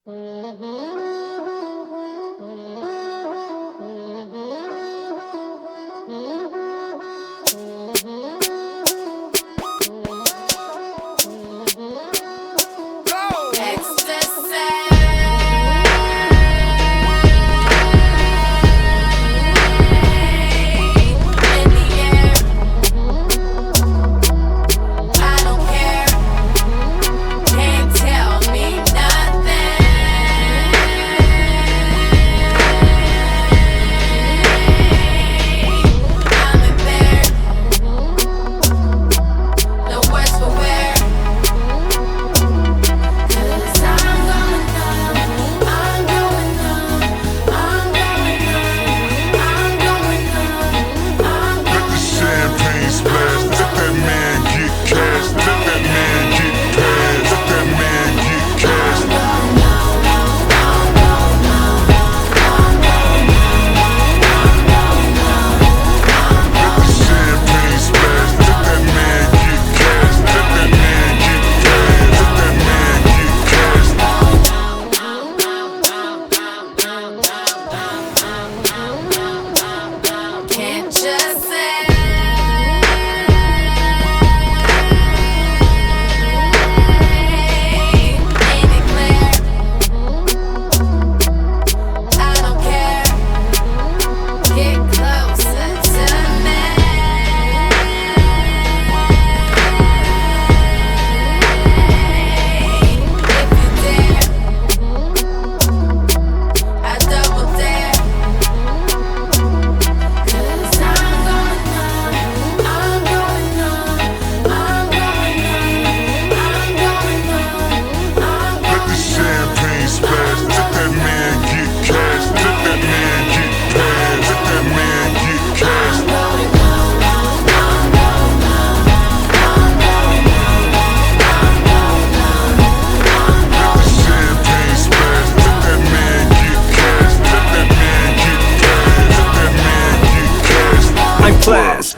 Flash.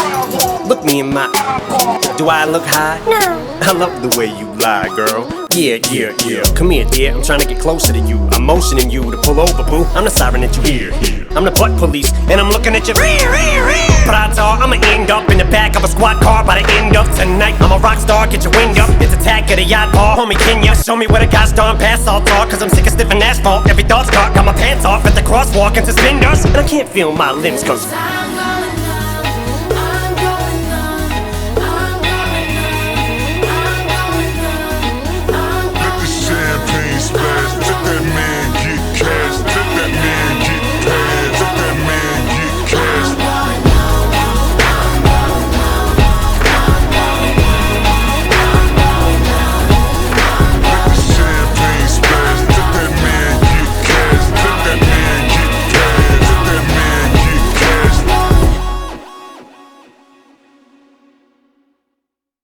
Look me in my eye. Do I look high? No. I love the way you lie, girl. Yeah. Come here, dear. I'm trying to get closer to you. I'm motioning you to pull over, boo. I'm the siren that you hear. I'm the butt police, and I'm looking at you. But I'ma end up in the back of a squad car by the end of tonight. I'm a rock star, get your wind up. It's attack of the yacht bar, homie. Can ya show me where the guys darn pass all talk? Cause I'm sick of sniffing asphalt. Every thought's caught, got my pants off at the crosswalk and suspenders, and I can't feel my limbs cause